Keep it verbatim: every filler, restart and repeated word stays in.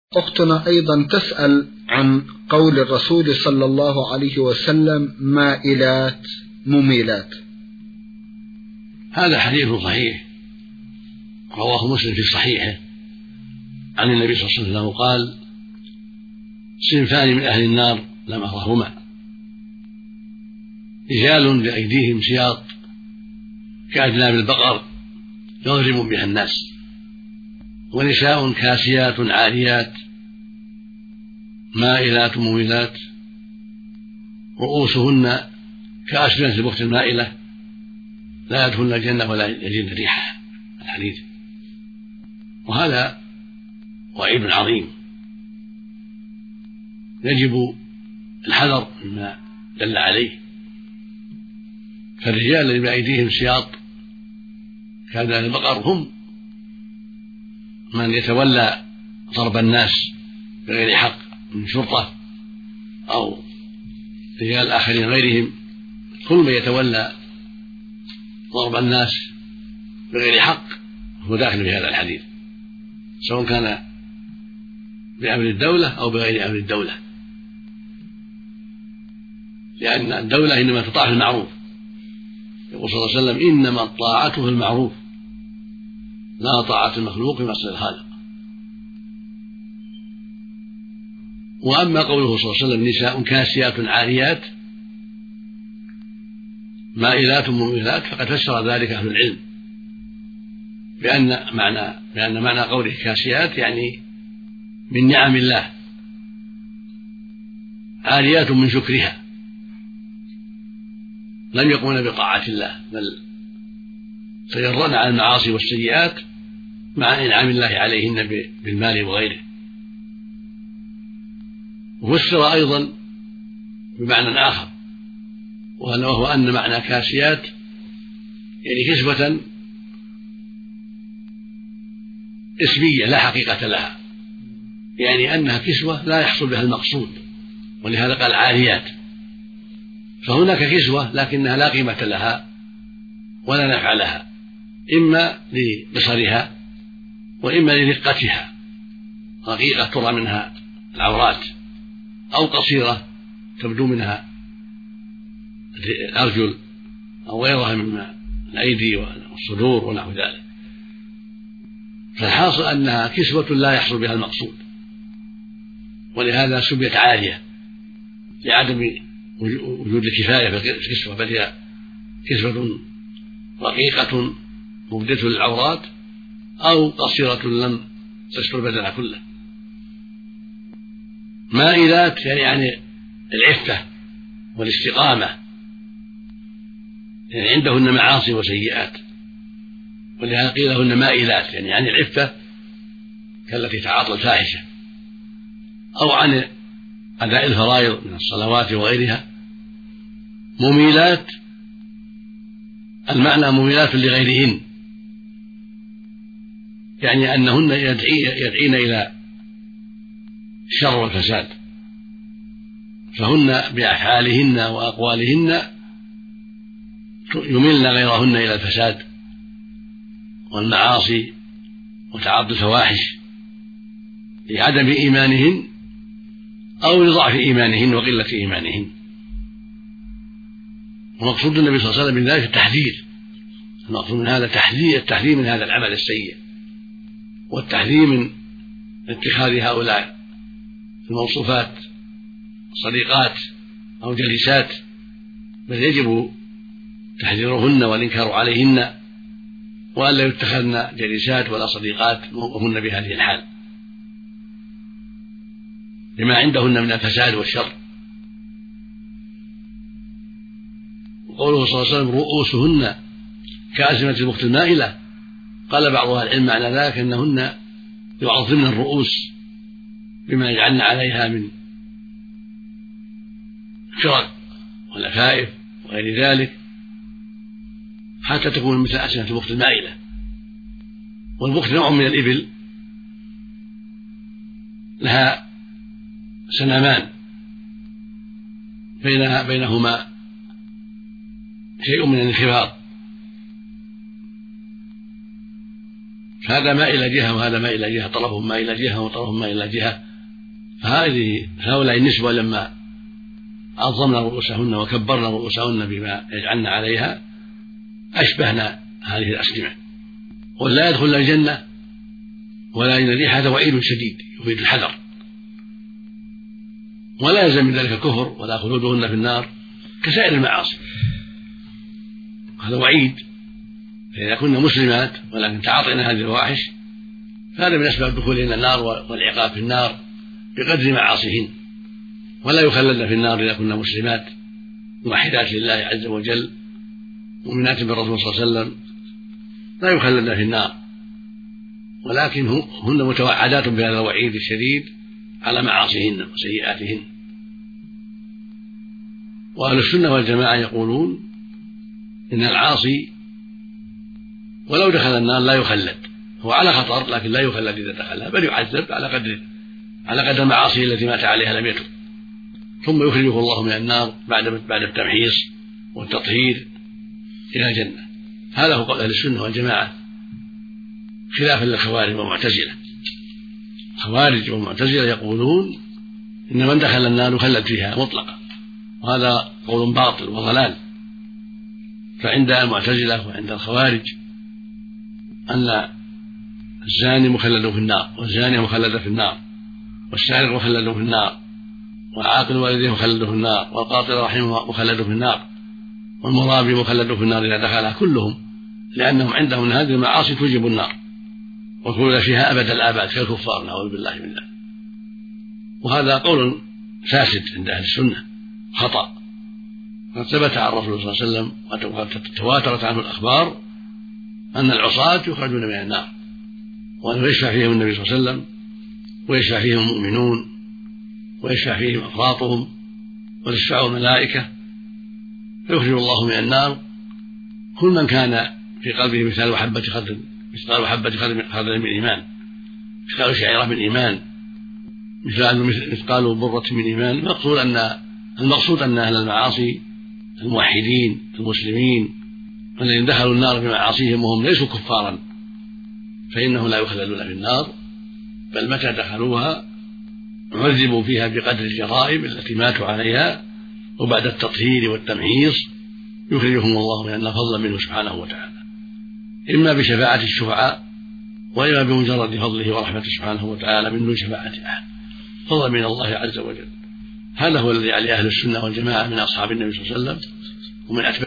أختنا أيضا تسأل عن قول الرسول صلى الله عليه وسلم مائلات مميلات. هذا حديث صحيح رواه مسلم في صحيحه عن النبي صلى الله عليه وسلم قال: صنفان من أهل النار لم أرهما، رجال بأيديهم سياط كأجناب البقر يضرب بها الناس، ونساء كاسيات عاريات مائلات مميلات رؤوسهن كأسنمة البخت المائلة لا يدخلن الجنة ولا يجدن ريحها. الحديث. وهذا وعيد عظيم، يجب الحذر مما دل عليه. فالرجال الذين بأيديهم سياط كأجناب البقر هم من يتولى ضرب الناس بغير حق من شرطة أو رجال آخرين غيرهم، كل من يتولى ضرب الناس بغير حق هو داخل في هذا الحديث، سواء كان بأمر الدولة أو بغير أمر الدولة، لأن الدولة إنما تطاع في المعروف. يقول صلى الله عليه وسلم: إنما الطاعة في المعروف لا طاعة المخلوق في معصية الخالق. وأما قوله صلى الله عليه وسلم: نساء كاسيات عاريات مائلات مميلات، فقد فسر ذلك أهل العلم بأن معنى بأن معنى قوله كاسيات يعني من نعم الله، عاريات من شكرها، لم يقومن بطاعة الله بل تجرأن على المعاصي والسيئات مع إنعام الله عليهن بالمال وغيره. وفسر أيضا بمعنى آخر، وهو أن معنى كاسيات يعني كسوة اسمية لا حقيقة لها، يعني أنها كسوة لا يحصل بها المقصود، ولهذا قال عاريات. فهناك كسوة لكنها لا قيمة لها ولا نفع لها، إما لبصرها وإما لرقتها، رقيقة ترى منها العورات، أو قصيرة تبدو منها الأرجل أو غيرها من الأيدي والصدور ونحو ذلك. فالحاصل أنها كسوة لا يحصل بها المقصود، ولهذا سميت عارية لعدم وجود الكفاية في الكسوة، بل هي كسوة رقيقة مبدية للعورات أو قصيرة لم تستر بدنها كله. مائلات يعني, يعني العفة والاستقامة، يعني عندهن معاصي وسيئات، ولهذا قيل لهن مائلات يعني عن العفة كالتي تعاطى الفاحشة، أو عن أداء الفرائض من الصلوات وغيرها. مميلات المعنى مميلات لغيرهن، يعني أنهن يدعين إلى الشر والفساد، فهن بأفعالهن وأقوالهن يملن غيرهن إلى الفساد والمعاصي وتعاطي الفواحش لعدم إيمانهن أو لضعف إيمانهن وقلة إيمانهن. ومقصود النبي صلى الله عليه وسلم من ذلك التحذير، المقصود من هذا تحذير التحذير من هذا العمل السيء، والتحذير من اتخاذ هؤلاء الموصوفات صديقات أو جليسات، بل يجب تحذيرهن والإنكار عليهن، وألا يتخذن جليسات ولا صديقات وهن بهذه الحال لما عندهن من الفساد والشر. وقوله صلى الله عليه وسلم: رؤوسهن كأسنمة البخت المائلة، قال بعض أهل العلم معنى ذلك أنهن يعظمن الرؤوس بما يجعلن عليها من فرق واللفائف وغير ذلك، حتى تكون مثل أسنمة البخت المائلة. والبخت نوع من الإبل لها سنامان بينها بينهما شيء من الانخفاض، هذا ما إلى جهة وهذا ما إلى جهة، طرف ما إلى جهة وطرف ما إلى جهة. فهذه هؤلاء النسوة لما عظمنا رؤوسهن وكبرنا رؤوسهن بما يجعلنا عليها أشبهنا هذه الأسلمة، ولا يدخل الجنة ولا إن ريحة وعيد شديد يفيد الحذر، ولا يلزم من ذلك كفر ولا خلودهن في النار كسائر المعاصي. هذا وعيد، فإذا كنا مسلمات ولكن تعاطينا هذه الفواحش فهذا من أسباب دخولهن النار والعقاب في النار بقدر معاصيهن، ولا يخلدن في النار إذا كنا مسلمات موحدات لله عز وجل مؤمنات بالرسول صلى الله عليه وسلم، لا يخلدن في النار، ولكن هن متوعدات بهذا الوعيد الشديد على معاصيهن وسيئاتهن. وأهل السنة والجماعة يقولون إن العاصي ولو دخل النار لا يخلد، هو على خطر لكن لا يخلد إذا دخلها، بل يعذب على قدر على قدر المعاصي التي مات عليها لم يتب، ثم يخرجه الله من النار بعد بعد التمحيص والتطهير إلى الجنة. هذا هو قول أهل السنة والجماعة خلافا للخوارج والمعتزلة. الخوارج والمعتزلة يقولون إن من دخل النار يخلد فيها مطلقا، وهذا قول باطل وضلال. فعند المعتزلة وعند الخوارج أن الزاني مخلد في النار، والزانية مخلدة في النار، والسارق مخلد في النار، وعاقل والديه مخلد في النار، والقاطع رحمه مخلد في النار، والمرابي مخلد في النار إذا دخلها كلهم، لأنهم عندهم من هذه المعاصي توجب النار ويدخلون فيها أبد الآباد كالكفار نعوذ بالله من ذلك. وهذا قول فاسد عند أهل السنة خطأ، قد ثبت عن الرسول صلى الله عليه وسلم وقد تواترت عنه الأخبار أن العصاة يخرجون من النار، وأنه يشفع فيهم النبي صلى الله عليه وسلم ويشفع فيهم المؤمنون ويشفع فيهم أفراطهم وتشفع الملائكة، فيخرج الله من النار كل من كان في قلبه مثال حبة خردل مثقال حبة خردل من إيمان، مثقال شعيرة من إيمان، مثقال برة من إيمان. المقصود أن المقصود أن أهل المعاصي الموحدين المسلمين الذين دخلوا النار بمعاصيهم وهم ليسوا كفارا فإنهم لا يخلدون في النار، بل متى دخلوها عذبوا فيها بقدر الجرائم التي ماتوا عليها، وبعد التطهير والتمحيص يخرجهم الله من النار فضلا منه سبحانه وتعالى، إما بشفاعة الشفعاء وإما بمجرد فضله ورحمته سبحانه وتعالى من دون شفاعة أحد، فضلا من الله عز وجل. هذا هو الذي عليه أهل السنة والجماعة من أصحاب النبي صلى الله عليه وسلم ومن أتباعه.